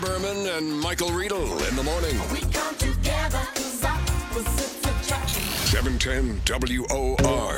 Berman and Michael Riedel in the morning. We come together 'cause opposites attract. 710 WOR.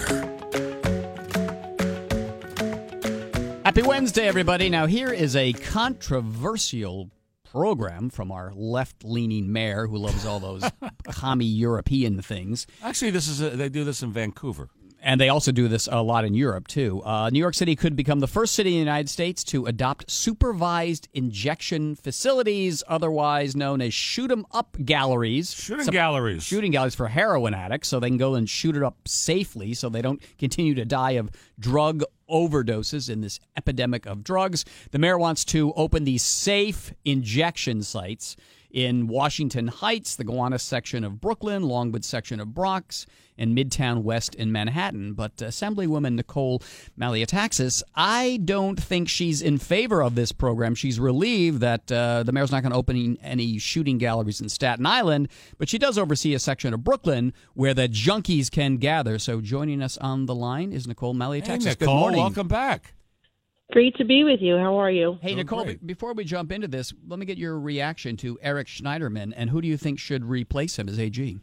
Happy Wednesday, everybody. Now, here is a controversial program from our left-leaning mayor who loves all those commie European things. Actually, they do this in Vancouver. And they also do this a lot in Europe, too. New York City could become the first city in the United States to adopt supervised injection facilities, otherwise known as shoot-'em-up galleries. Shooting galleries for heroin addicts, so they can go and shoot it up safely so they don't continue to die of drug overdoses in this epidemic of drugs. The mayor wants to open these safe injection sites in Washington Heights, the Gowanus section of Brooklyn, Longwood section of Bronx, and Midtown West in Manhattan. But Assemblywoman Nicole Malliotakis, I don't think she's in favor of this program. She's relieved that the mayor's not going to open any shooting galleries in Staten Island, but she does oversee a section of Brooklyn where the junkies can gather. So joining us on the line is Nicole Malliotakis. Hey, Nicole, good morning. welcome back. Great to be with you. How are you? Hey, Nicole, before we jump into this, let me get your reaction to Eric Schneiderman, and who do you think should replace him as AG?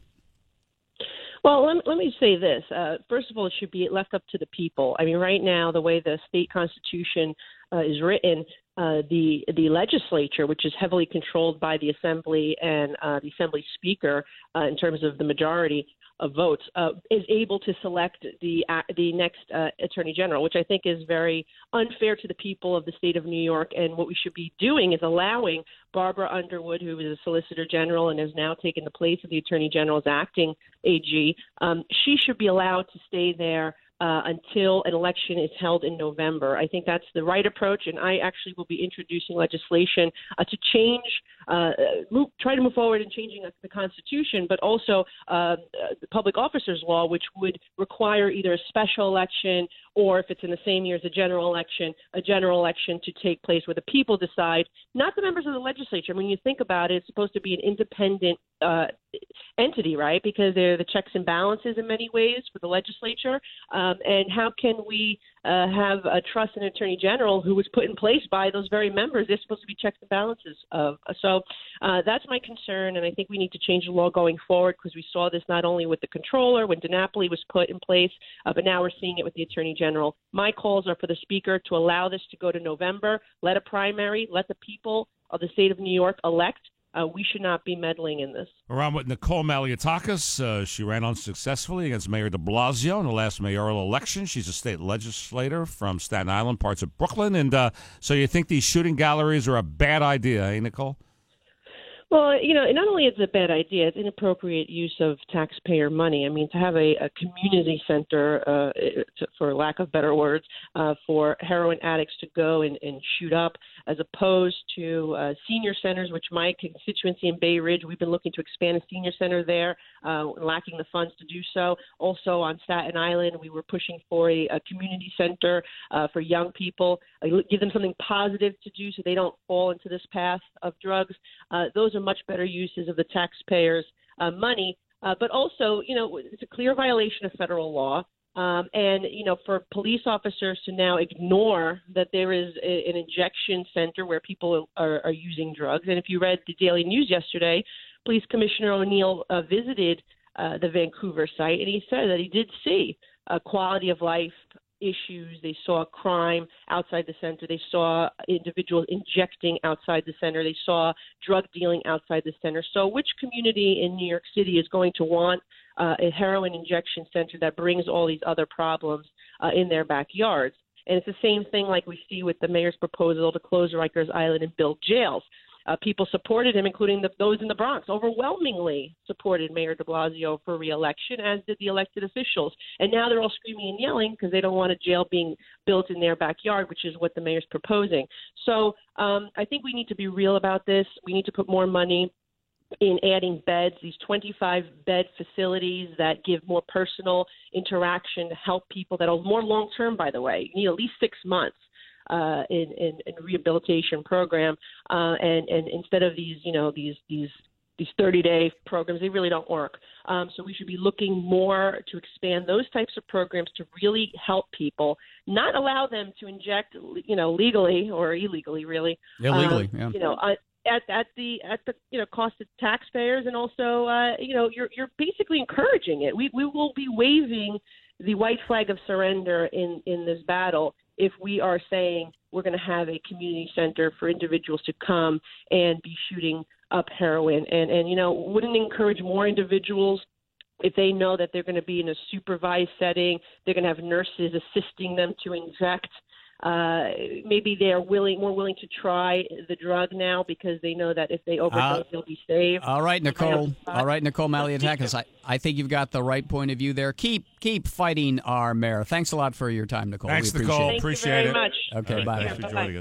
Well, let me say this. First of all, it should be left up to the people. I mean, right now, the way the state constitution is written, the legislature, which is heavily controlled by the assembly and the assembly speaker in terms of the majority of votes, is able to select the next attorney general, which I think is very unfair to the people of the state of New York. And what we should be doing is allowing Barbara Underwood, who is a solicitor general and has now taken the place of the attorney general as acting AG, she should be allowed to stay there until an election is held in November. I think that's the right approach, and I actually will be introducing legislation to change, try to move forward in changing the Constitution, but also the public officers law, which would require either a special election or, if it's in the same year as a general election to take place where the people decide, not the members of the legislature. I mean, when you think about it, it's supposed to be an independent entity, right? Because they're the checks and balances in many ways for the legislature. And how can we have a trust in an attorney general who was put in place by those very members? They're supposed to be checks and balances of. So that's my concern, and I think we need to change the law going forward because we saw this not only with the controller when DiNapoli was put in place, but now we're seeing it with the attorney general. My calls are for the speaker to allow this to go to November, let a primary, let the people of the state of New York elect. We should not be meddling in this. Around with Nicole Malliotakis. She ran unsuccessfully against Mayor de Blasio in the last mayoral election. She's a state legislator from Staten Island, parts of Brooklyn. And so you think these shooting galleries are a bad idea, eh, Nicole? Well, not only is it a bad idea, it's inappropriate use of taxpayer money. I mean, to have a community center, for lack of better words, for heroin addicts to go and shoot up, as opposed to senior centers, which my constituency in Bay Ridge, we've been looking to expand a senior center there, lacking the funds to do so. Also on Staten Island, we were pushing for a community center for young people, give them something positive to do so they don't fall into this path of drugs. Those are much better uses of the taxpayers' money. But also, it's a clear violation of federal law. And, for police officers to now ignore that there is an injection center where people are using drugs. And if you read the Daily News yesterday, Police Commissioner O'Neill visited the Vancouver site, and he said that he did see quality of life issues. They saw crime outside the center. They saw individuals injecting outside the center. They saw drug dealing outside the center. So which community in New York City is going to want a heroin injection center that brings all these other problems in their backyards? And it's the same thing like we see with the mayor's proposal to close Rikers Island and build jails. People supported him, including those in the Bronx, overwhelmingly supported Mayor de Blasio for re-election, as did the elected officials. And now they're all screaming and yelling because they don't want a jail being built in their backyard, which is what the mayor's proposing. So I think we need to be real about this. We need to put more money in adding beds, these 25-bed facilities that give more personal interaction to help people that are more long-term, by the way. You need at least 6 months. In rehabilitation program, and instead of these 30-day programs, they really don't work. So we should be looking more to expand those types of programs to really help people, not allow them to inject, legally or illegally, really. Illegally, yeah. at the cost of taxpayers, and also you're basically encouraging it. We will be waving the white flag of surrender in this battle if we are saying we're going to have a community center for individuals to come and be shooting up heroin, and wouldn't encourage more individuals if they know that they're going to be in a supervised setting. They're going to have nurses assisting them to inject. Maybe they are more willing to try the drug now because they know that if they overdose, they'll be saved. All right, Nicole. Malliotakis, I think you've got the right point of view there. Keep fighting our mayor. Thanks a lot for your time, Nicole. Thanks, we Nicole. appreciate it. Appreciate Thank you very it. much. Okay, bye. Thanks for joining us.